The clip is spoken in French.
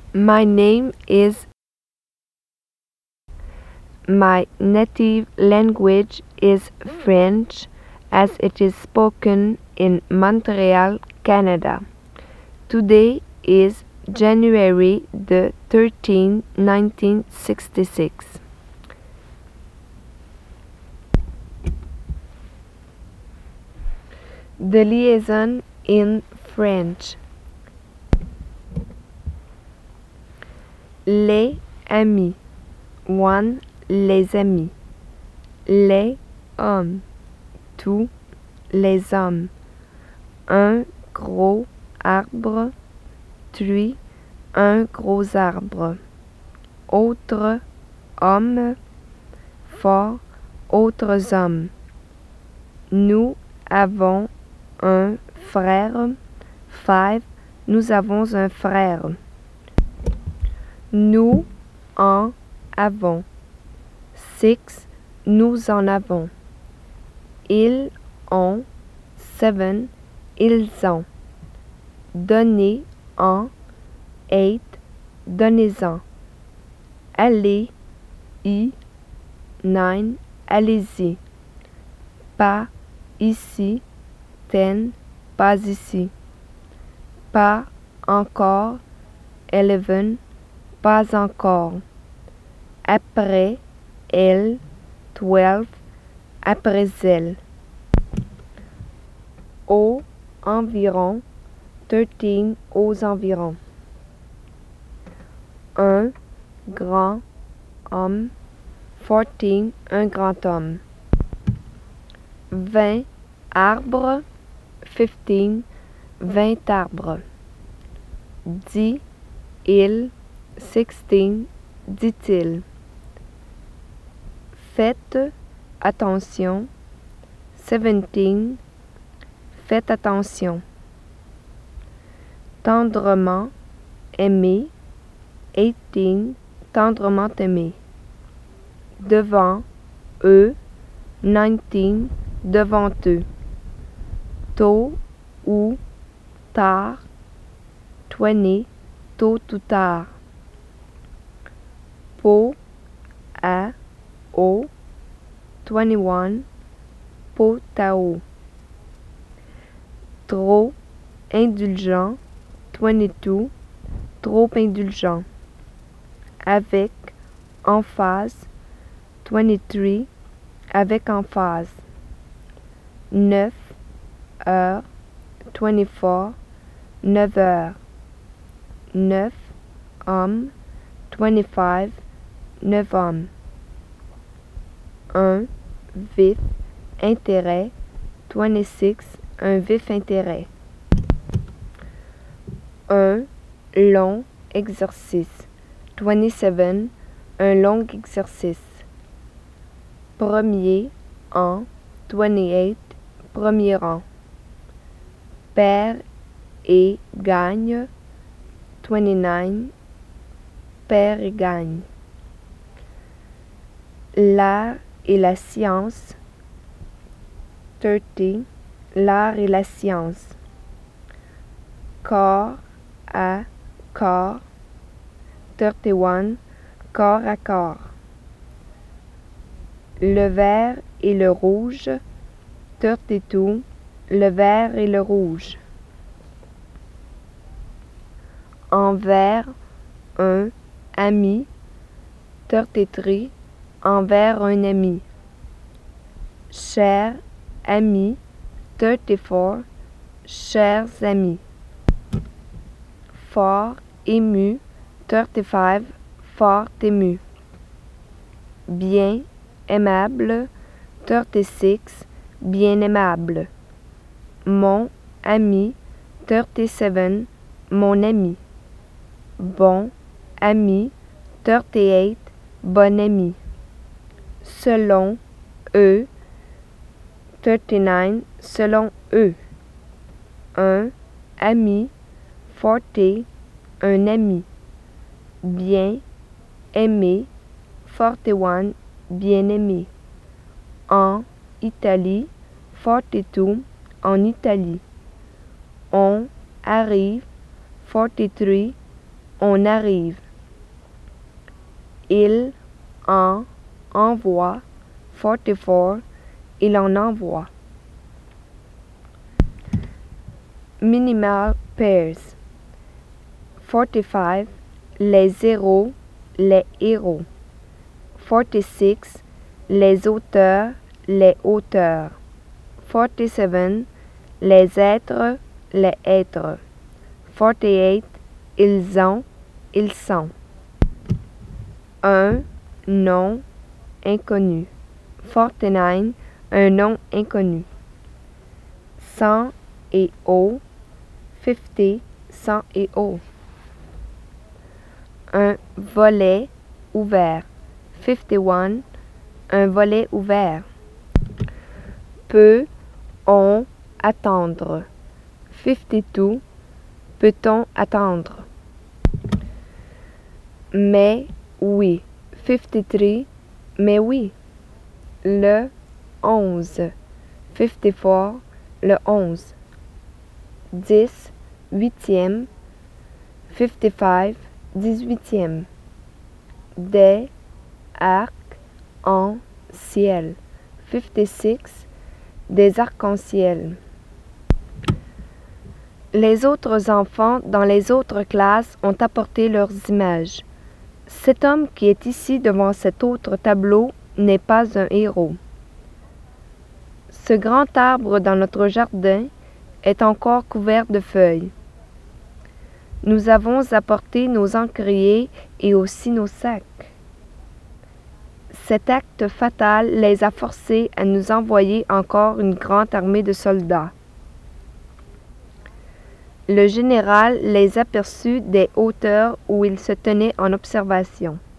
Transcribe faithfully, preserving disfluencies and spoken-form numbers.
My name is. My native language is French, as it is spoken in Montreal, Canada. Today is January the thirteenth, nineteen sixty-six. The liaison in French. Les amis. One, les amis. Les hommes. Tous les hommes. Un gros arbre. Three, un gros arbre. Autre homme. Four, autres hommes. Nous avons un frère. Five, nous avons un frère. Nous en avons. Six, nous en avons. Ils ont. Seven, ils ont. Donnez en. Eight, donnez-en. Allez, y. Nine, allez-y. Pas ici. Ten, pas ici. Pas encore. Eleven, pas encore. Après elle. Twelve, après elle. Au environ. Thirteen, aux environs. Un grand homme. Fourteen, un grand homme. Vingt arbres. Fifteen, vingt arbres. Dix il. Sixteen, dit-il. Faites attention. Seventeen, faites attention. Tendrement aimé. Eighteen, tendrement aimé. Devant eux. Nineteen, devant eux. Tôt ou tard. Twenty, tôt ou tard. Pot à eau. Twenty-one, pot à eau. Trop indulgent. Twenty-two, trop indulgent. Avec emphase. Twenty-three, avec emphase. Neuf heures. Twenty-four, neuf heures. Neuf hommes. Twenty-five, neuf hommes. Un vif intérêt. Twenty-six, un vif intérêt. Un long exercice. Twenty-seven, un long exercice. Premier en. Twenty-eight, premier rang. Perd et gagne. Twenty-nine, perd et gagne. L'art et la science. Thirty, l'art et la science. Corps à corps. Thirty-one, corps à corps. Le vert et le rouge. Thirty-two, le vert et le rouge. Envers un ami. Thirty-three, envers un ami. Cher ami. Thirty-four, chers amis. Fort ému. Thirty-five, fort ému. Bien aimable. Thirty-six, bien aimable. Mon ami. Thirty-seven, mon ami. Bon ami. Thirty-eight, bon ami. Selon eux. Thirty-nine, selon eux. Un ami. Forty, un ami. Bien aimé. Forty-one, bien aimé. En Italie. Forty-two, en Italie. On arrive. Forty-three, On arrive. Il en envoie. forty-four. Il en envoie. Minimal pairs. forty-five. Les zéros, les héros. forty-six. Les auteurs, les auteurs. forty-seven. Les êtres, les êtres. forty-eight. Ils ont, ils sont. Un nom inconnu. forty-nine. Un nom inconnu. Cent et au. fifty. Cent et au. Un volet ouvert. fifty-one. Un volet ouvert. Peut on attendre. fifty-two. Peut-on attendre? Mais oui. fifty-three. Mais oui. Le onze. fifty-four. Le onze. Dix. Huitième. fifty-five. Dix-huitième. Des arcs en ciel. fifty-six. Des arcs-en-ciel. Les autres enfants dans les autres classes ont apporté leurs images. Cet homme qui est ici devant cet autre tableau n'est pas un héros. Ce grand arbre dans notre jardin est encore couvert de feuilles. Nous avons apporté nos encriers et aussi nos sacs. Cet acte fatal les a forcés à nous envoyer encore une grande armée de soldats. Le général les aperçut des hauteurs où ils se tenaient en observation.